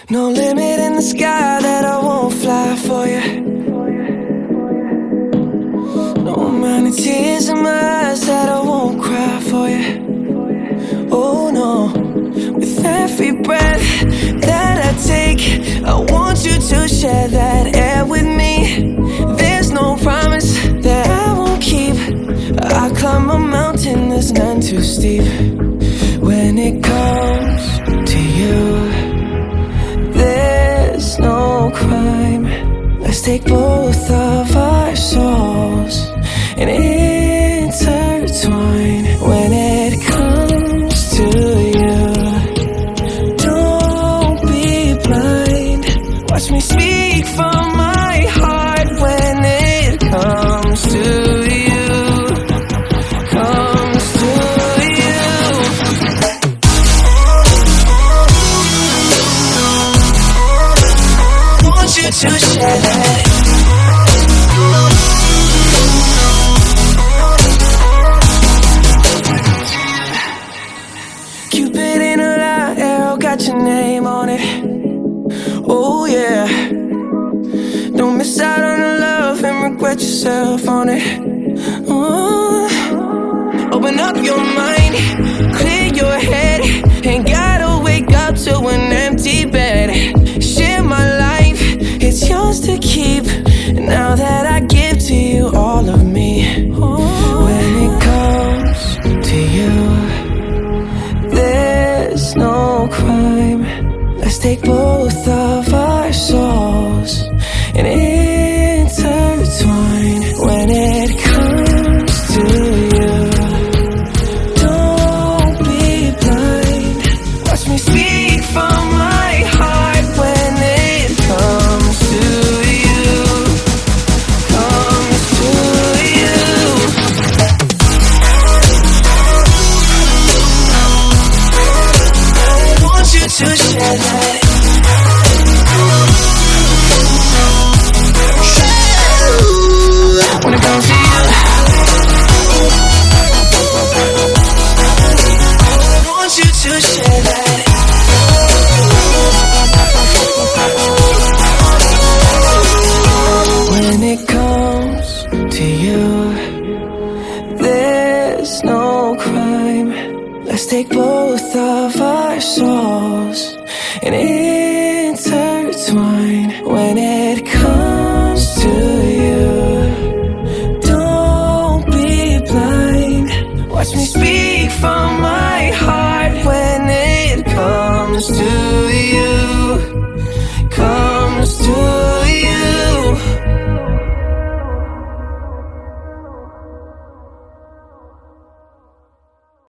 No limit in the sky that I won't fly for you. No amount of tears in my eyes that I won't cry for you. Oh no, with every breath that I take, I want you to share that air with me. There's no promise that I won't keep. I climb a mountain that's none too steep. When it comes to you, there's no crime. Let's take both of our souls and intertwine. When it comes to you, don't be blind. Watch me speak from my heart. When it comes to you, comes to you. Want you to share that. Cupid in a light arrow got your name on it. Oh yeah. Don't miss out on the love and regret yourself on it. Open up your mind, clear your head. Ain't gotta wake up to an empty bed. Share my life, it's yours to keep. Now that I give to you all of me. When it comes to you, there's no crime. Let's take both of our souls and intertwine. When it comes to you, don't be blind. Watch me speak from my heart. When it comes to you, comes to you. I want you to share that. When it comes to you, I want you to share that. When it comes to you, there's no crime. Let's take both of our souls and